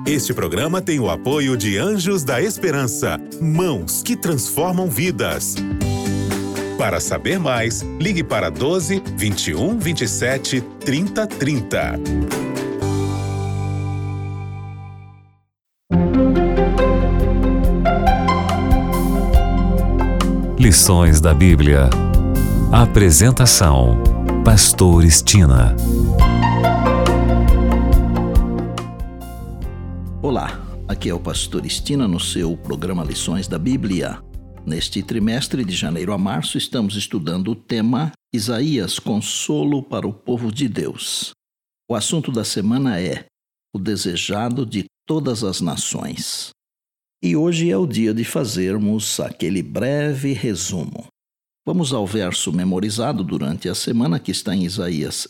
Este programa tem o apoio de Anjos da Esperança, mãos que transformam vidas. Para saber mais, ligue para 12 21 27 30 30. Lições da Bíblia. Apresentação: Pastor Estina. Olá, aqui é o Pastor Estina no seu programa Lições da Bíblia. Neste trimestre, de janeiro a março, estamos estudando o tema Isaías, consolo para o povo de Deus. O assunto da semana é o desejado de todas as nações. E hoje é o dia de fazermos aquele breve resumo. Vamos ao verso memorizado durante a semana, que está em Isaías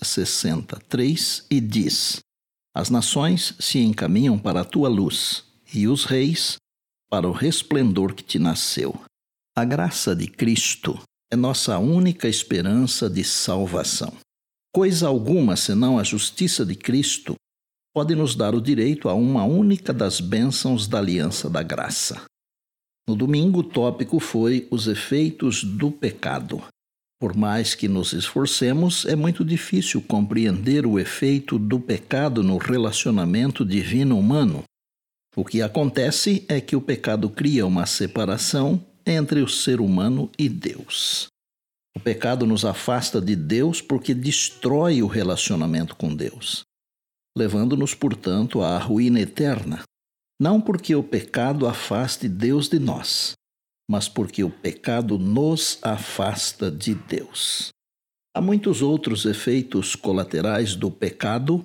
63, e diz: As nações se encaminham para a tua luz, e os reis para o resplendor que te nasceu. A graça de Cristo é nossa única esperança de salvação. Coisa alguma, senão a justiça de Cristo, pode nos dar o direito a uma única das bênçãos da aliança da graça. No domingo, o tópico foi os efeitos do pecado. Por mais que nos esforcemos, é muito difícil compreender o efeito do pecado no relacionamento divino-humano. O que acontece é que o pecado cria uma separação entre o ser humano e Deus. O pecado nos afasta de Deus porque destrói o relacionamento com Deus, levando-nos, portanto, à ruína eterna. Não porque o pecado afaste Deus de nós, mas porque o pecado nos afasta de Deus. Há muitos outros efeitos colaterais do pecado,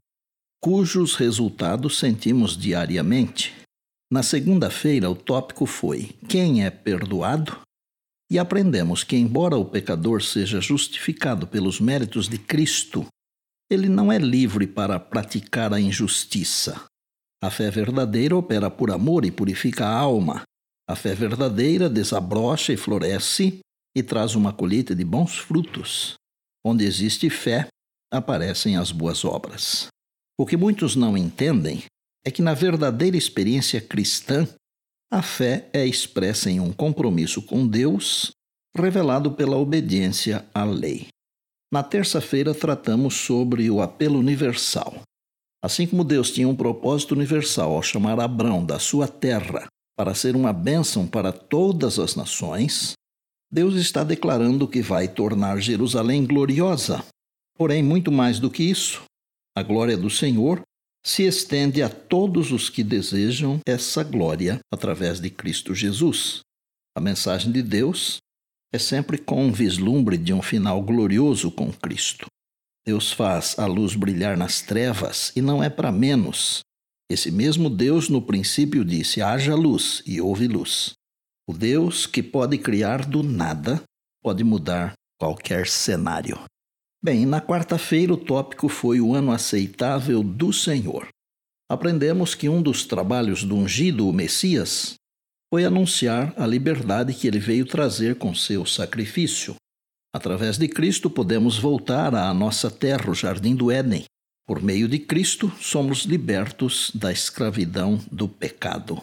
cujos resultados sentimos diariamente. Na segunda-feira, o tópico foi Quem é perdoado? E aprendemos que, embora o pecador seja justificado pelos méritos de Cristo, ele não é livre para praticar a injustiça. A fé verdadeira opera por amor e purifica a alma. A fé verdadeira desabrocha e floresce e traz uma colheita de bons frutos. Onde existe fé, aparecem as boas obras. O que muitos não entendem é que na verdadeira experiência cristã, a fé é expressa em um compromisso com Deus, revelado pela obediência à lei. Na terça-feira, tratamos sobre o apelo universal. Assim como Deus tinha um propósito universal ao chamar Abrão da sua terra para ser uma bênção para todas as nações, Deus está declarando que vai tornar Jerusalém gloriosa. Porém, muito mais do que isso, a glória do Senhor se estende a todos os que desejam essa glória através de Cristo Jesus. A mensagem de Deus é sempre com um vislumbre de um final glorioso com Cristo. Deus faz a luz brilhar nas trevas e não é para menos. Esse mesmo Deus no princípio disse: haja luz, e houve luz. O Deus que pode criar do nada pode mudar qualquer cenário. Bem, na quarta-feira o tópico foi o ano aceitável do Senhor. Aprendemos que um dos trabalhos do ungido, o Messias, foi anunciar a liberdade que ele veio trazer com seu sacrifício. Através de Cristo podemos voltar à nossa terra, o Jardim do Éden. Por meio de Cristo, somos libertos da escravidão do pecado.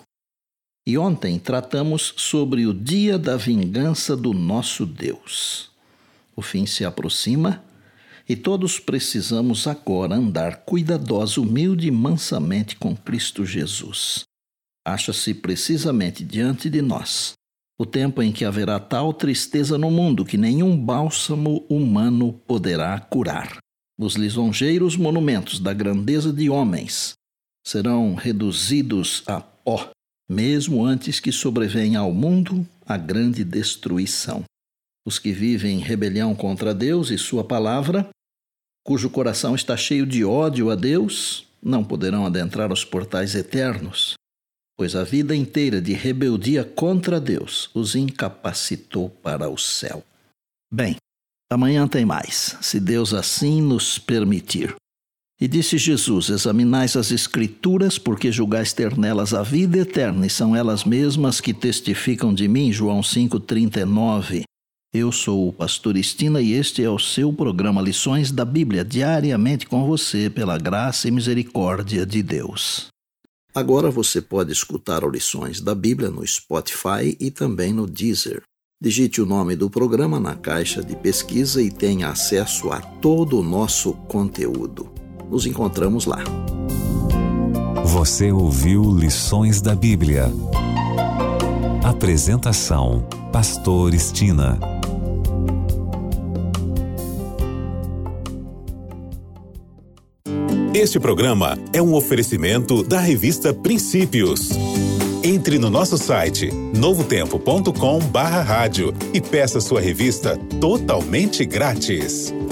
E ontem tratamos sobre o dia da vingança do nosso Deus. O fim se aproxima e todos precisamos agora andar cuidadosos, humilde e mansamente com Cristo Jesus. Acha-se precisamente diante de nós o tempo em que haverá tal tristeza no mundo que nenhum bálsamo humano poderá curar. Os lisonjeiros monumentos da grandeza de homens serão reduzidos a pó, mesmo antes que sobrevenha ao mundo a grande destruição. Os que vivem em rebelião contra Deus e sua palavra, cujo coração está cheio de ódio a Deus, não poderão adentrar os portais eternos, pois a vida inteira de rebeldia contra Deus os incapacitou para o céu. Bem, amanhã tem mais, se Deus assim nos permitir. E disse Jesus: examinais as Escrituras, porque julgais ter nelas a vida eterna, e são elas mesmas que testificam de mim. João 5,39. Eu sou o Pastor Estina e este é o seu programa Lições da Bíblia, diariamente com você, pela graça e misericórdia de Deus. Agora você pode escutar Lições da Bíblia no Spotify e também no Deezer. Digite o nome do programa na caixa de pesquisa e tenha acesso a todo o nosso conteúdo. Nos encontramos lá. Você ouviu Lições da Bíblia. Apresentação: Pastor Estina. Este programa é um oferecimento da revista Princípios. Entre no nosso site novotempo.com/rádio e peça sua revista totalmente grátis.